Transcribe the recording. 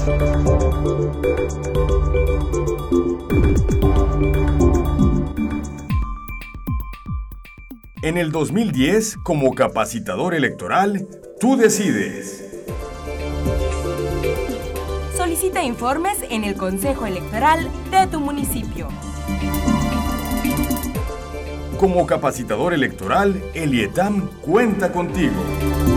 En el 2010, como capacitador electoral, tú decides. Solicita informes en el Consejo Electoral de tu municipio. Como capacitador electoral, el IETAM cuenta contigo.